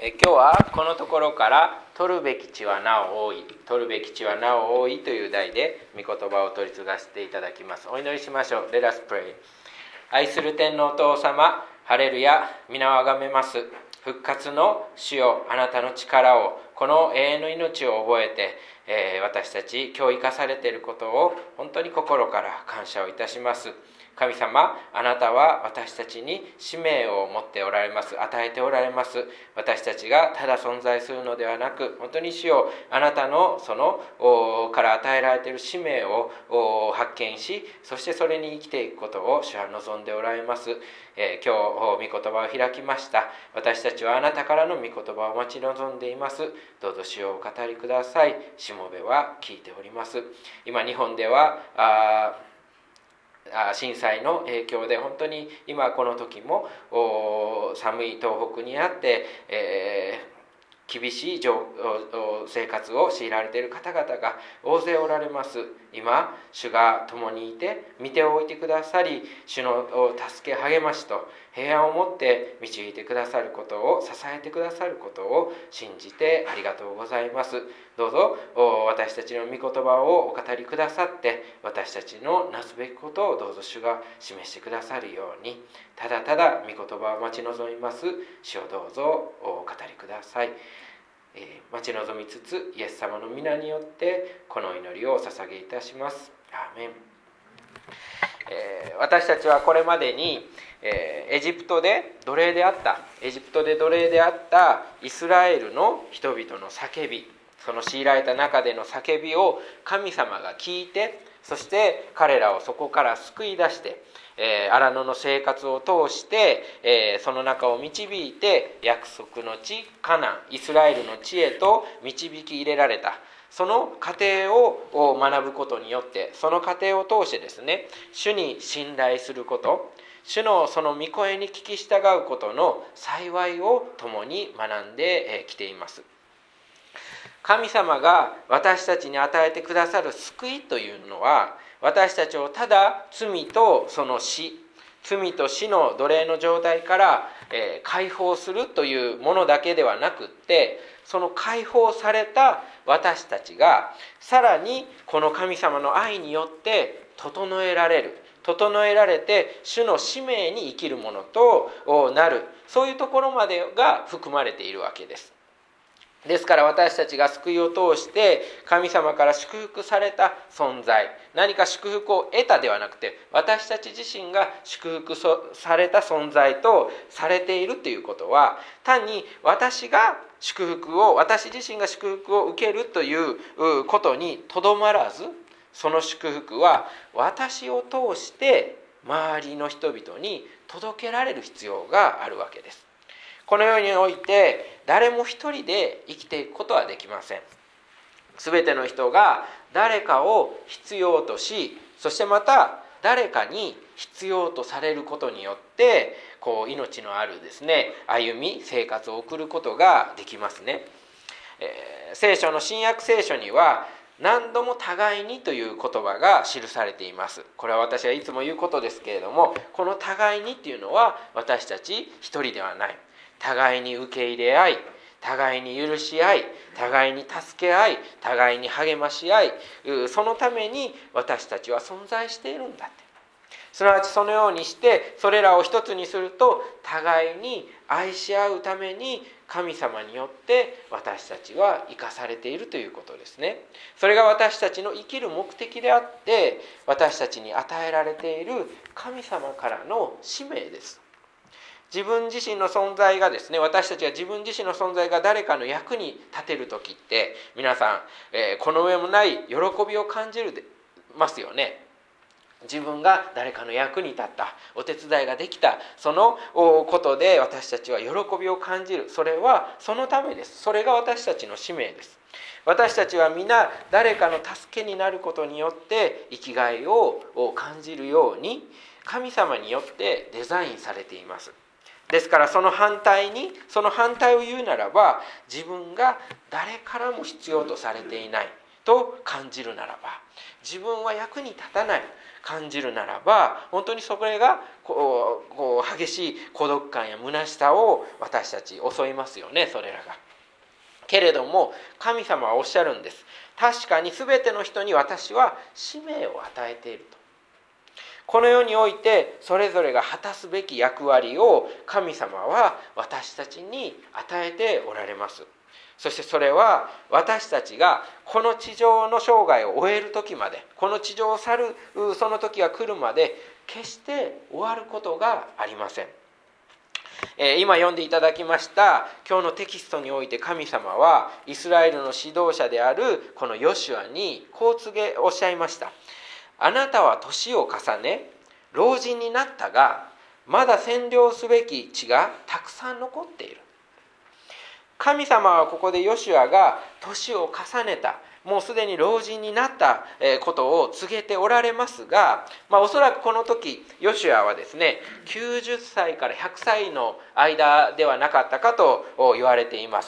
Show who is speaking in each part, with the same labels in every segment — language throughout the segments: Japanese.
Speaker 1: 今日はこのところから取るべき地はなお多い、取るべき地はなお多いという題で御言葉を取り継がせていただきます。お祈りしましょう。 Let us pray。 愛する天のお父様、ハレルヤ、皆をあがめます。復活の主よ、あなたの力を、この永遠の命を覚えて、私たち今日生かされていることを本当に心から感謝をいたします。神様、あなたは私たちに使命を持っておられます。与えておられます。私たちがただ存在するのではなく、本当に主よ、あなたのそのから与えられている使命を発見し、そしてそれに生きていくことを主は望んでおられます。今日御言葉を開きました。私たちはあなたからの御言葉を待ち望んでいます。どうぞ主をお語りください。しもべは聞いております。今日本では震災の影響で本当に今この時も寒い東北にあって、厳しい生活を強いられている方々が大勢おられます。今主が共にいて見ておいてくださり、主の助け励ましと平安を持って導いてくださることを、支えてくださることを信じてありがとうございます。どうぞ私たちの御言葉をお語りくださって、私たちのなすべきことをどうぞ主が示してくださるように、ただただ御言葉を待ち望みます。主をどうぞお語りください。待ち望みつつ、イエス様の皆によってこの祈りをお捧げいたします。アーメン。私たちはこれまでにエジプトで奴隷であったイスラエルの人々の叫び、その強いられた中での叫びを神様が聞いて、そして彼らをそこから救い出して、荒野の生活を通して、その中を導いて約束の地カナン、イスラエルの地へと導き入れられた。その過程を学ぶことによって、その過程を通してですね、主に信頼すること、主のその御声に聞き従うことの幸いを共に学んできています。神様が私たちに与えてくださる救いというのは、私たちをただ罪とその死、罪と死の奴隷の状態から解放するというものだけではなくって、その解放された私たちがさらにこの神様の愛によって整えられて主の使命に生きるものとなる、そういうところまでが含まれているわけです。ですから私たちが救いを通して神様から祝福された存在、何か祝福を得たではなくて、私たち自身が祝福された存在とされているということは、単に私自身が祝福を受けるということにとどまらず、その祝福は私を通して周りの人々に届けられる必要があるわけです。この世において誰も一人で生きていくことはできません。すべての人が誰かを必要とし、そしてまた誰かに必要とされることによって命のあるですね、歩み生活を送ることができますね。新約聖書には何度も互いにという言葉が記されています。これは私はいつも言うことですけれども、この互いにっていうのは私たち一人ではない。互いに受け入れ合い、互いに許し合い、互いに助け合い、互いに励まし合い、そのために私たちは存在しているんだって。すなわちそのようにしてそれらを一つにすると、互いに愛し合うために神様によって私たちは生かされているということですね。それが私たちの生きる目的であって、私たちに与えられている神様からの使命です。自分自身の存在がですね、私たちが自分自身の存在が誰かの役に立てるときって、皆さん、この上もない喜びを感じますよね。自分が誰かの役に立った、お手伝いができた、そのことで私たちは喜びを感じる。それはそのためです。それが私たちの使命です。私たちは皆誰かの助けになることによって生きがいを感じるように神様によってデザインされています。ですからその反対を言うならば、自分が誰からも必要とされていない、 と感じるならば、自分は役に立たない感じるならば、本当にそれがこう激しい孤独感や虚しさを私たち襲いますよね、それらが。けれども神様はおっしゃるんです。確かに全ての人に私は使命を与えていると。この世においてそれぞれが果たすべき役割を神様は私たちに与えておられます。そしてそれは私たちがこの地上の生涯を終える時まで、この地上を去るその時が来るまで決して終わることがありません。今読んでいただきました今日のテキストにおいて、神様はイスラエルの指導者であるこのヨシュアにこうおっしゃいました。あなたは年を重ね老人になったが、まだ占領すべき地がたくさん残っている。神様はここでヨシュアが年を重ねた、もうすでに老人になったことを告げておられますが、おそらくこの時ヨシュアはですね、90歳から100歳の間ではなかったかと言われています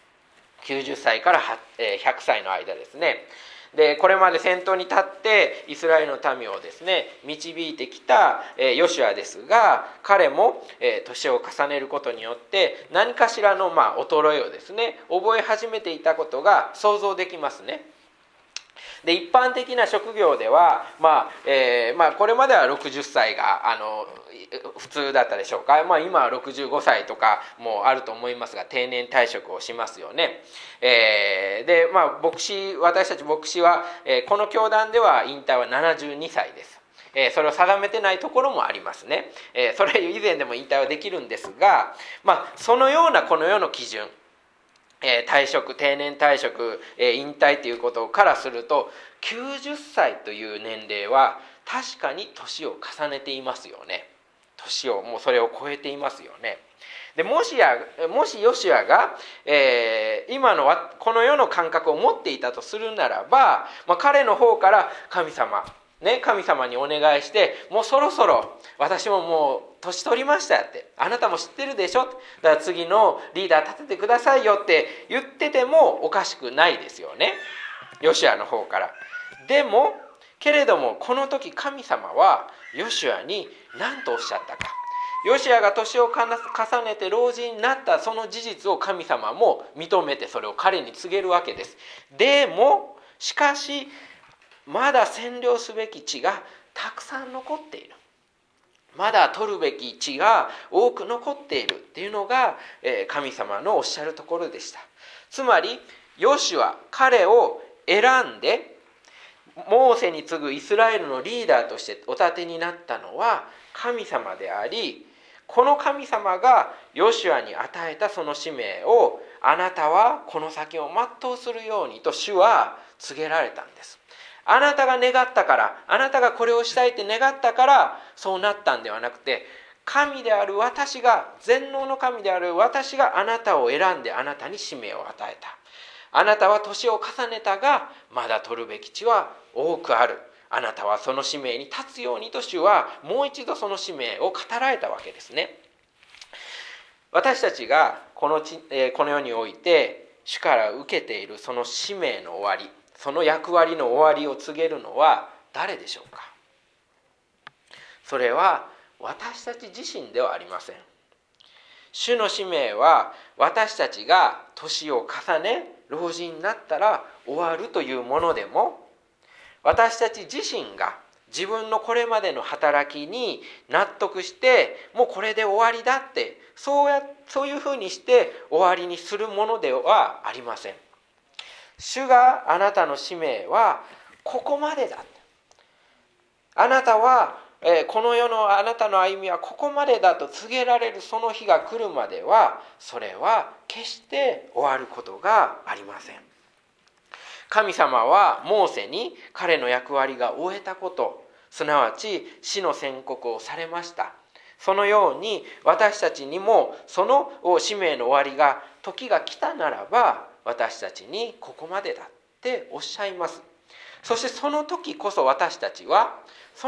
Speaker 1: 。90歳から100歳の間ですね。でこれまで先頭に立ってイスラエルの民をですね導いてきたヨシュアですが、彼も年を重ねることによって何かしらの衰えをですね覚え始めていたことが想像できますね。で一般的な職業では、これまでは60歳が普通だったでしょうか。今は65歳とかもあると思いますが、定年退職をしますよね。で私たち牧師は、この教団では引退は72歳です。それを定めてないところもありますね。それ以前でも引退はできるんですが、そのようなこの世の基準、退職、定年退職、引退ということからすると90歳という年齢は確かに年を重ねていますよね。年をもうそれを超えていますよね。でもしヨシュアが、今のこの世の感覚を持っていたとするならば、彼の方から神様にお願いして、もうそろそろ私ももう年取りましたって、あなたも知ってるでしょ、だから次のリーダー立ててくださいよって言っててもおかしくないですよね、ヨシュアの方から。けれどもこの時神様はヨシュアに何とおっしゃったか。ヨシュアが年を重ねて老人になったその事実を神様も認めて、それを彼に告げるわけです。しかしまだ占領すべき地がたくさん残っている、まだ取るべき地が多く残っているっていうのが神様のおっしゃるところでした。つまりヨシュア、彼を選んでモーセに次ぐイスラエルのリーダーとしてお立てになったのは神様であり、この神様がヨシュアに与えたその使命を、あなたはこの先を全うするようにと主は告げられたんです。あなたが願ったから、あなたがこれをしたいって願ったからそうなったんではなくて、神である私が、全能の神である私があなたを選んであなたに使命を与えた。あなたは年を重ねたがまだ取るべき地は多くある。あなたはその使命に立つようにと主はもう一度その使命を語られたわけですね。私たちがこの世において主から受けているその使命の終わり、その役割の終わりを告げるのは誰でしょうか。それは私たち自身ではありません。主の使命は私たちが年を重ね老人になったら終わるというものでも、私たち自身が自分のこれまでの働きに納得してもうこれで終わりだってそういうふうにして終わりにするものではありません。主があなたの使命はここまでだ、あなたはこの世のあなたの歩みはここまでだと告げられるその日が来るまでは、それは決して終わることがありません。神様はモーセに彼の役割が終えたこと、すなわち死の宣告をされました。そのように私たちにもその使命の終わりが時が来たならば、私たちにここまでだっておっしゃいます。そしてその時こそ私たちは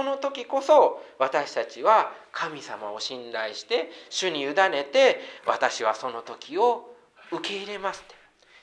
Speaker 1: 神様を信頼して主に委ねて、私はその時を受け入れますって、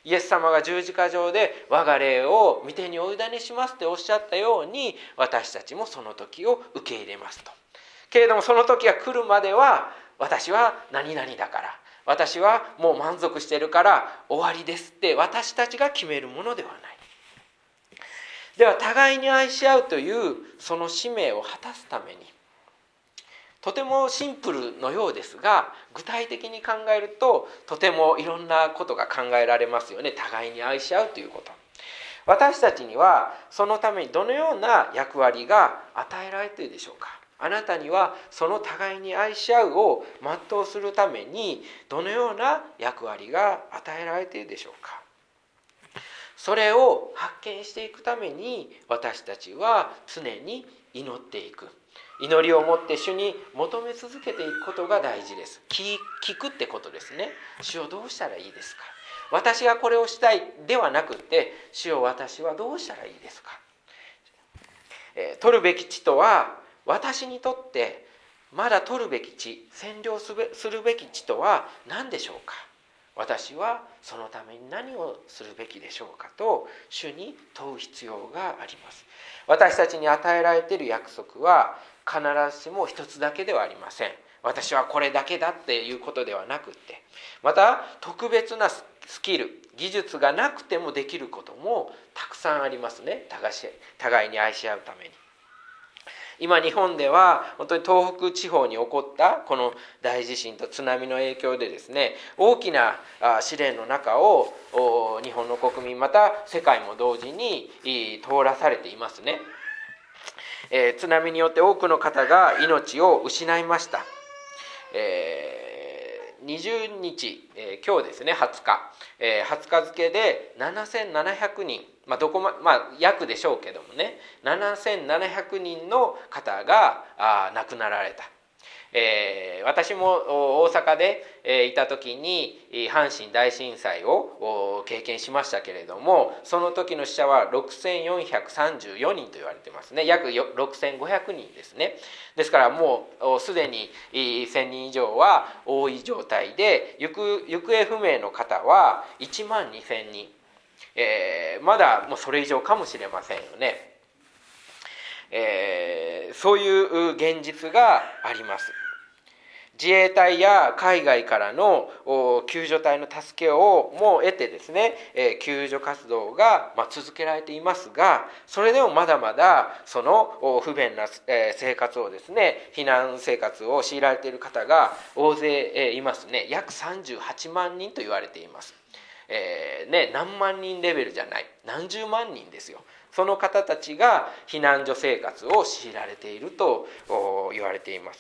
Speaker 1: イエス様が十字架上で我が霊を御手にお委ねしますっておっしゃったように、私たちもその時を受け入れますと。けれどもその時が来るまでは、私は何々だから、私はもう満足してるから終わりですって私たちが決めるものではない。では互いに愛し合うというその使命を果たすために、とてもシンプルのようですが、具体的に考えるととてもいろんなことが考えられますよね。互いに愛し合うということ。私たちにはそのためにどのような役割が与えられているでしょうか。あなたにはその互いに愛し合うを全うするためにどのような役割が与えられているでしょうか。それを発見していくために私たちは常に祈っていく。祈りを持って主に求め続けていくことが大事です。聞くってことですね。主をどうしたらいいですか。私がこれをしたいではなくて、主を私はどうしたらいいですか。取るべき地とは、私にとってまだ取るべき地、占領するべき地とは何でしょうか。私はそのために何をするべきでしょうかと主に問う必要があります。私たちに与えられている約束は必ずしも一つだけではありません。私はこれだけだっていうことではなくって、また特別なスキル、技術がなくてもできることもたくさんありますね。互いに愛し合うために。今日本では本当に東北地方に起こったこの大地震と津波の影響でですね、大きな試練の中を日本の国民また世界も同時に通らされていますね。津波によって多くの方が命を失いました。20日、今日ですね、20日付で7700人、約でしょうけどもね、7700人の方が亡くなられた。私も大阪でいた時に阪神大震災を経験しましたけれども、その時の死者は6434人と言われてますね。約6500人ですね。ですからもうすでに1000人以上は多い状態で、行方不明の方は1万2000人、まだもうそれ以上かもしれませんよね。そういう現実があります。自衛隊や海外からの救助隊の助けをも得てですね、救助活動が続けられていますが、それでもまだまだその不便な生活をですね、避難生活を強いられている方が大勢いますね。約38万人と言われています。何万人レベルじゃない、何十万人ですよ。その方たちが避難所生活を強いられていると言われています。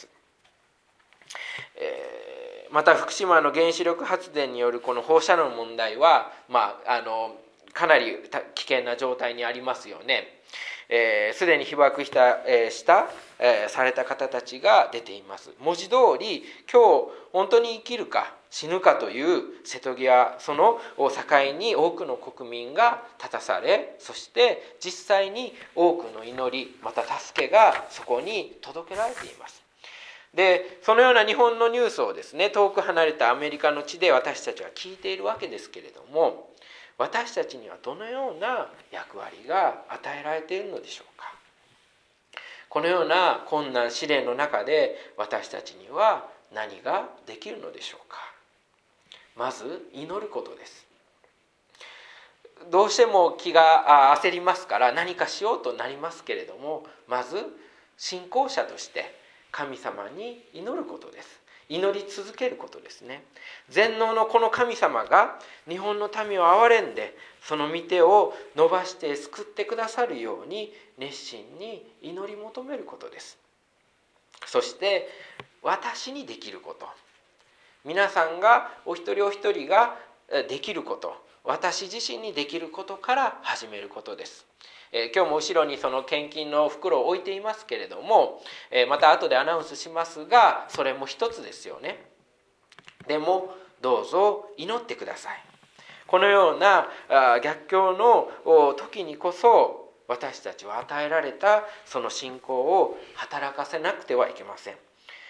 Speaker 1: また福島の原子力発電によるこの放射能の問題は、かなり危険な状態にありますよね。すでに被爆された方たちが出ています。文字通り今日本当に生きるか死ぬかという瀬戸際、その境に多くの国民が立たされ、そして実際に多くの祈りまた助けがそこに届けられています。でそのような日本のニュースをですね、遠く離れたアメリカの地で私たちは聞いているわけですけれども、私たちにはどのような役割が与えられているのでしょうか。このような困難試練の中で私たちには何ができるのでしょうか。まず祈ることです。どうしても気が焦りますから何かしようとなりますけれども、まず信仰者として神様に祈ることです。祈り続けることですね。全能のこの神様が日本の民を憐れんで、その御手を伸ばして救ってくださるように熱心に祈り求めることです。そして私にできること、皆さんがお一人お一人ができること、私自身にできることから始めることです。今日も後ろにその献金の袋を置いていますけれども、また後でアナウンスしますが、それも一つですよね。でもどうぞ祈ってください。このような逆境の時にこそ私たちは与えられたその信仰を働かせなくてはいけません。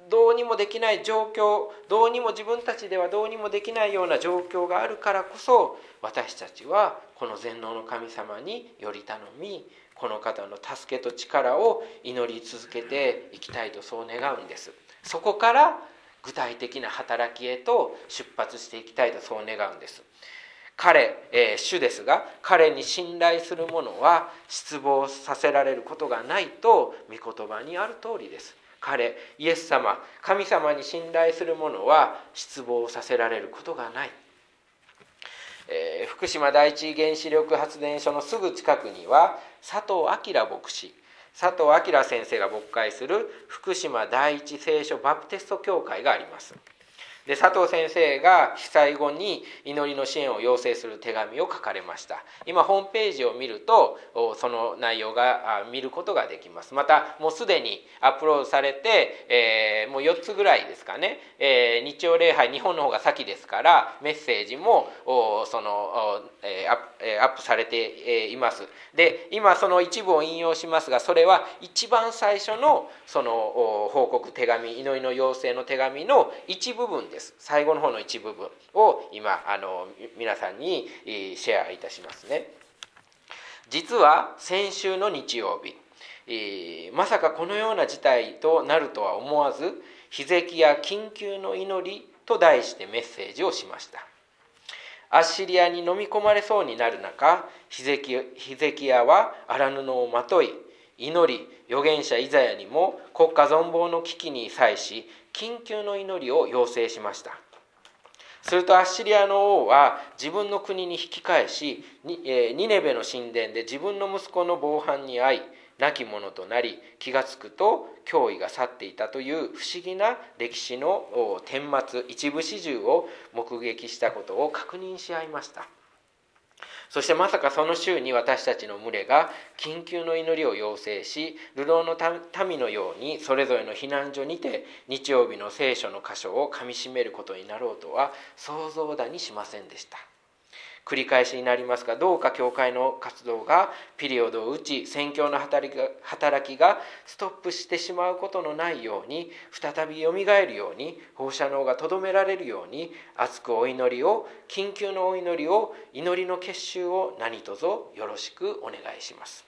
Speaker 1: どうにもできない状況、自分たちではどうにもできないような状況があるからこそ、私たちはこの全能の神様により頼み、この方の助けと力を祈り続けていきたいと、そう願うんです。そこから具体的な働きへと出発していきたいと、そう願うんです。主ですが、彼に信頼する者は失望させられることがないと御言葉にある通りです。イエス様、神様に信頼する者は失望させられることがない。福島第一原子力発電所のすぐ近くには佐藤明牧師、佐藤明先生が牧会する福島第一聖書バプテスト教会があります。で、佐藤先生が被災後に祈りの支援を要請する手紙を書かれました。今ホームページを見るとその内容が見ることができます。またもうすでにアップロードされて、もう4つぐらいですかね、日曜礼拝、日本の方が先ですからメッセージもアップされています。で、今その一部を引用しますが、それは一番最初のその報告手紙、祈りの要請の手紙の一部分です。最後の方の一部分を今皆さんにシェアいたしますね。実は先週の日曜日、まさかこのような事態となるとは思わず、ヒゼキヤ緊急の祈りと題してメッセージをしました。アッシリアに飲み込まれそうになる中、ヒゼキヤは荒布をまとい、祈り、預言者イザヤにも国家存亡の危機に際し、緊急の祈りを要請しました。するとアッシリアの王は自分の国に引き返し、ニネベの神殿で自分の息子の防犯に遭い、亡き者となり、気がつくと脅威が去っていたという不思議な歴史の顛末、一部始終を目撃したことを確認し合いました。そしてまさかその週に私たちの群れが緊急の祈りを要請し、流浪の民のようにそれぞれの避難所にて日曜日の聖書の箇所をかみしめることになろうとは想像だにしませんでした。繰り返しになりますが、どうか教会の活動がピリオドを打ち、宣教の働きがストップしてしまうことのないように、再びよみがえるように、放射能がとどめられるように、熱くお祈りを、緊急のお祈りを、祈りの結集を何卒よろしくお願いします。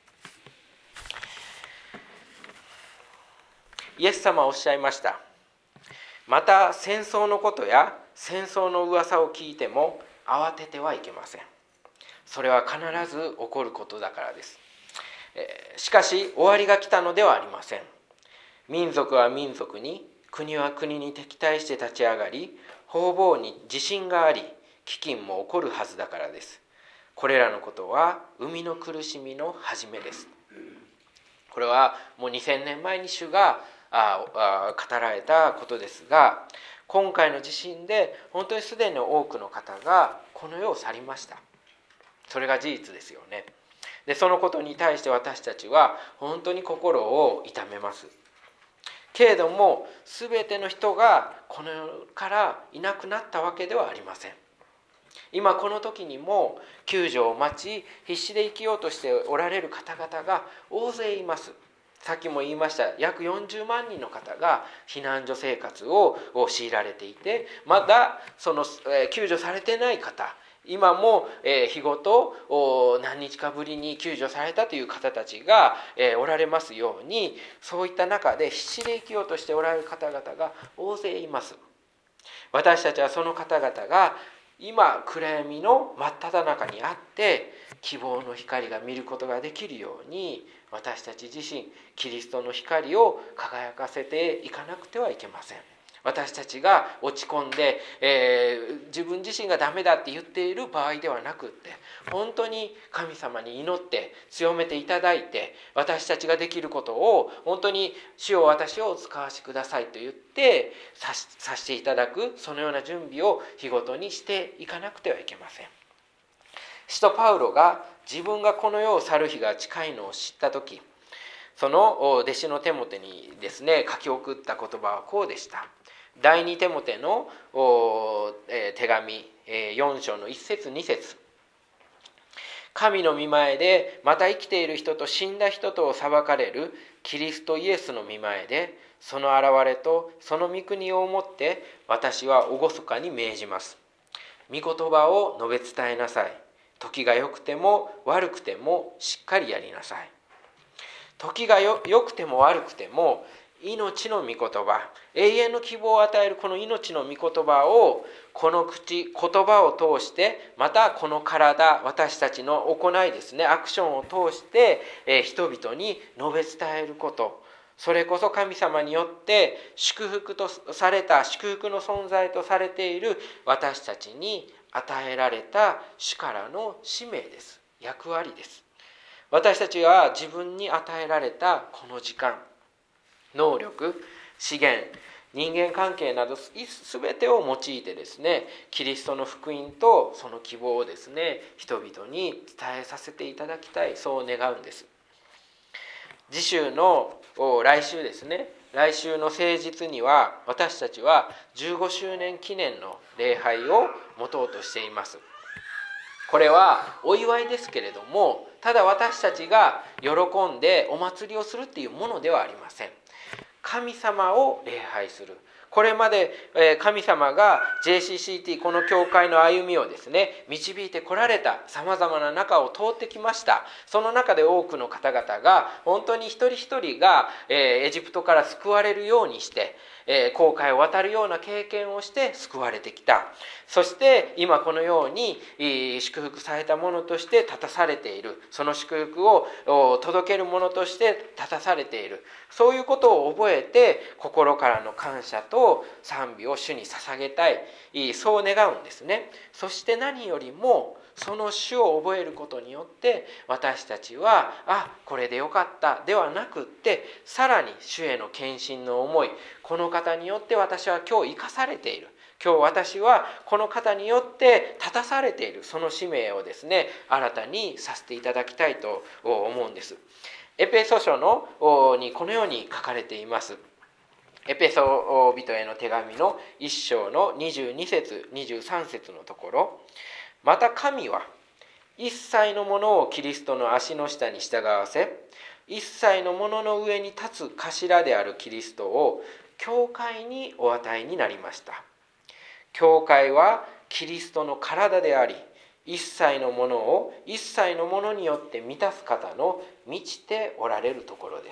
Speaker 1: イエス様はおっしゃいました。また戦争のことや戦争の噂を聞いても慌ててはいけません。それは必ず起こることだからです。しかし終わりが来たのではありません。民族は民族に、国は国に敵対して立ち上がり、方々に地震があり、飢饉も起こるはずだからです。これらのことは生みの苦しみの始めです。これはもう2000年前に主が語られたことですが、今回の地震で本当にすでに多くの方がこの世を去りました。それが事実ですよね。で、そのことに対して私たちは本当に心を痛めます。けれども全ての人がこの世からいなくなったわけではありません。今この時にも救助を待ち、必死で生きようとしておられる方々が大勢います。さっきも言いました、約40万人の方が避難所生活を強いられていて、まだその救助されてない方、今も日ごと何日かぶりに救助されたという方たちがおられますように、そういった中で必死で生きようとしておられる方々が大勢います。私たちはその方々が今暗闇の真っ只中にあって希望の光が見ることができるように、私たち自身キリストの光を輝かせていかなくてはいけません。私たちが落ち込んで、自分自身がダメだって言っている場合ではなくって、本当に神様に祈って強めていただいて、私たちができることを本当に主よ私をお使わしくださいと言ってさせていただく、そのような準備を日ごとにしていかなくてはいけません。使徒パウロが自分がこの世を去る日が近いのを知った時、その弟子のテモテにですね書き送った言葉はこうでした。第2テモテの手紙4章の1節2節、神の御前でまた生きている人と死んだ人とを裁かれるキリストイエスの御前で、 その現れとその御国をもって私は厳かに命じます。御言葉を述べ伝えなさい。時が良くても悪くてもしっかりやりなさい。時が良くても悪くても命の御言葉、永遠の希望を与えるこの命の御言葉をこの口、言葉を通して、またこの体、私たちの行いですね、アクションを通して人々に述べ伝えること、それこそ神様によって祝福とされた、祝福の存在とされている私たちに与えられた主からの使命です。役割です。私たちは自分に与えられたこの時間、能力、資源、人間関係など全てを用いてですね、キリストの福音とその希望をですね、人々に伝えさせていただきたい、そう願うんです。次週の来週ですね、来週の誠実には私たちは15周年記念の礼拝を持とうとしています。これはお祝いですけれども、ただ私たちが喜んでお祭りをするっていうものではありません。神様を礼拝する。これまで神様が JCCT この教会の歩みをですね導いてこられた、さまざまな中を通ってきました。その中で多くの方々が本当に一人一人がエジプトから救われるようにして、航海を渡るような経験をして救われてきた。そして今このように祝福されたものとして立たされている、その祝福を届けるものとして立たされている、そういうことを覚えて心からの感謝と賛美を主に捧げたい、そう願うんですね。そして何よりもその主を覚えることによって私たちはこれでよかったではなくって、さらに主への献身の思い、この方によって私は今日生かされている、今日私はこの方によって立たされている、その使命をですね新たにさせていただきたいと思うんです。エペソ書にこのように書かれています。エペソ人への手紙の1章の22節23節のところ、また神は一切のものをキリストの足の下に従わせ、一切のものの上に立つ頭であるキリストを教会にお与えになりました。教会はキリストの体であり、一切のものを一切のものによって満たす方の満ちておられるところです。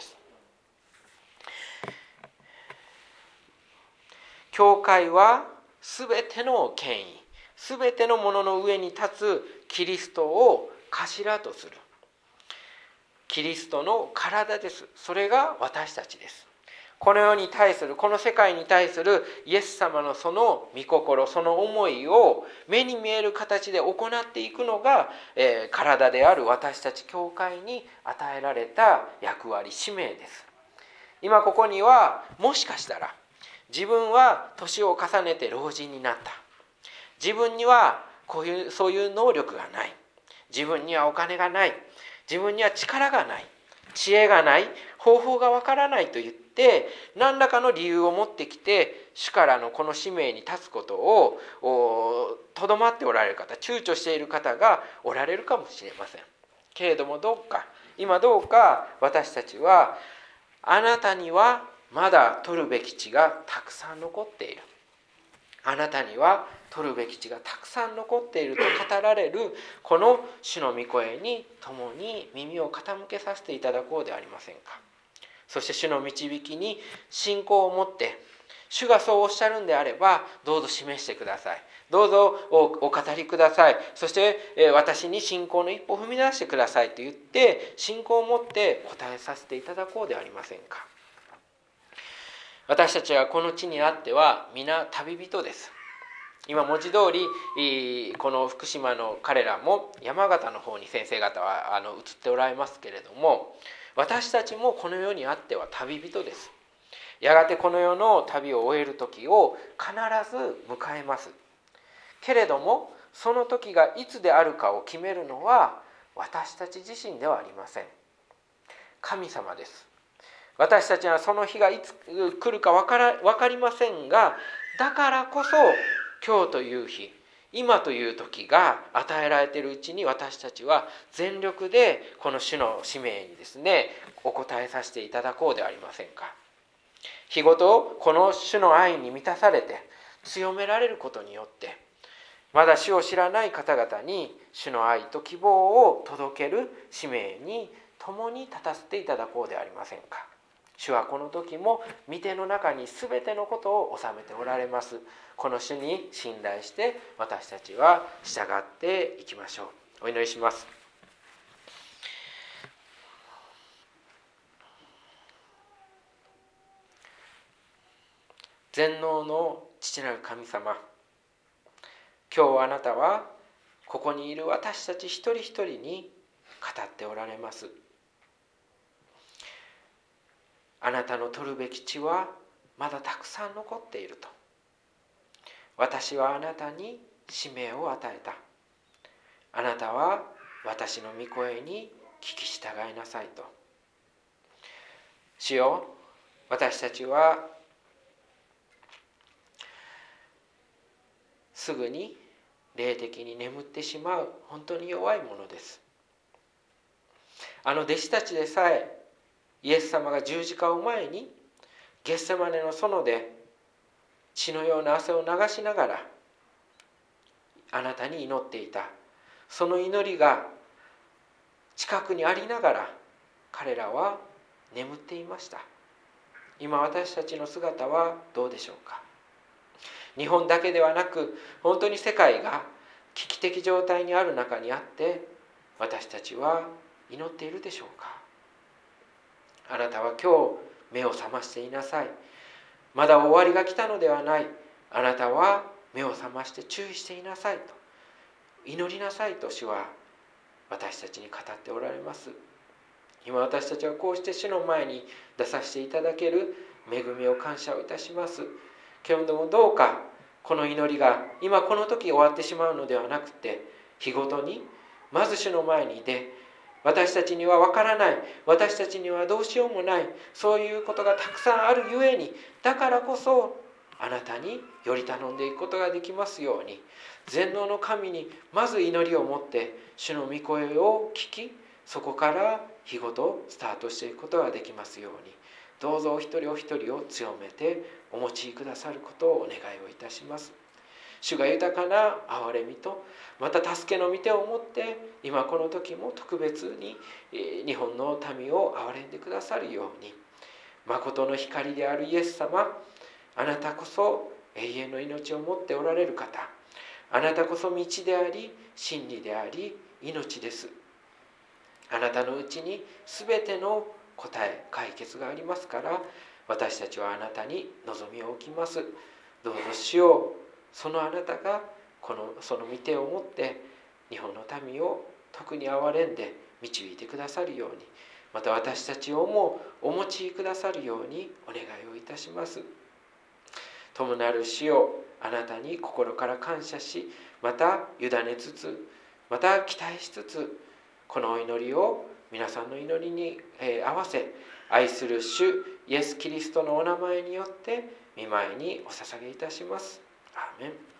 Speaker 1: 教会はすべての権威、すべてのものの上に立つキリストを頭とするキリストの体です。それが私たちです。この世に対する、この世界に対するイエス様のその御心、その思いを目に見える形で行っていくのが、体である私たち教会に与えられた役割、使命です。今ここにはもしかしたら自分は年を重ねて老人になった、自分にはそういう能力がない、自分にはお金がない、自分には力がない、知恵がない、方法がわからないと言って何らかの理由を持ってきて主からのこの使命に立つことをとどまっておられる方、躊躇している方がおられるかもしれませんけれども、今どうか私たちは、あなたにはまだ取るべき地がたくさん残っている、あなたには取るべき地がたくさん残っていると語られるこの主の御声に共に耳を傾けさせていただこうではありませんか。そして主の導きに信仰を持って、主がそうおっしゃるんであればどうぞ示してください、どうぞお語りください、そして私に信仰の一歩を踏み出してくださいと言って信仰を持って答えさせていただこうではありませんか。私たちはこの地にあっては皆旅人です。今文字通りこの福島の彼らも山形の方に先生方は移っておられますけれども、私たちもこの世にあっては旅人です。やがてこの世の旅を終える時を必ず迎えますけれども、その時がいつであるかを決めるのは私たち自身ではありません。神様です。私たちはその日がいつ来るか分かりませんが、だからこそ今日という日、今という時が与えられているうちに、私たちは全力でこの主の使命にですねお応えさせていただこうではありませんか。 日ごとこの主の愛に満たされて強められることによって、まだ主を知らない方々に主の愛と希望を届ける使命に共に立たせていただこうではありませんか。主はこの時も御手の中に全てのことを収めておられます。この主に信頼して私たちは従っていきましょう。お祈りします。全能の父なる神様、今日あなたはここにいる私たち一人一人に語っておられます。あなたの取るべき地はまだたくさん残っていると。私はあなたに使命を与えた。あなたは私の御声に聞き従いなさいと。主よ、私たちはすぐに霊的に眠ってしまう本当に弱いものです。あの弟子たちでさえイエス様が十字架を前にゲッセマネの園で血のような汗を流しながらあなたに祈っていた。その祈りが近くにありながら彼らは眠っていました。今私たちの姿はどうでしょうか。日本だけではなく本当に世界が危機的状態にある中にあって私たちは祈っているでしょうか。あなたは今日目を覚ましていなさい。まだ終わりが来たのではない。あなたは目を覚まして注意していなさいと、祈りなさいと主は私たちに語っておられます。今私たちはこうして主の前に出させていただける恵みを感謝をいたします。けれどもどうかこの祈りが今この時終わってしまうのではなくて、日ごとにまず主の前に出、私たちには分からない、私たちにはどうしようもない、そういうことがたくさんあるゆえに、だからこそあなたにより頼んでいくことができますように、全能の神にまず祈りを持って主の御声を聞き、そこから日ごとスタートしていくことができますように、どうぞお一人お一人を強めてお用いくださることをお願いをいたします。主が豊かな憐れみとまた助けの御手を持って今この時も特別に日本の民を憐れんでくださるように、誠の光であるイエス様、あなたこそ永遠の命を持っておられる方、あなたこそ道であり真理であり命です。あなたのうちに全ての答え解決がありますから、私たちはあなたに望みを置きます。どうぞ主よ、そのあなたがその御手を持って日本の民を特に憐れんで導いてくださるように、また私たちをもお用いくださるようにお願いをいたします。友なる主よ、あなたに心から感謝し、また委ねつつ、また期待しつつ、このお祈りを皆さんの祈りに合わせ、愛する主イエス・キリストのお名前によって御前にお捧げいたします。アーメン。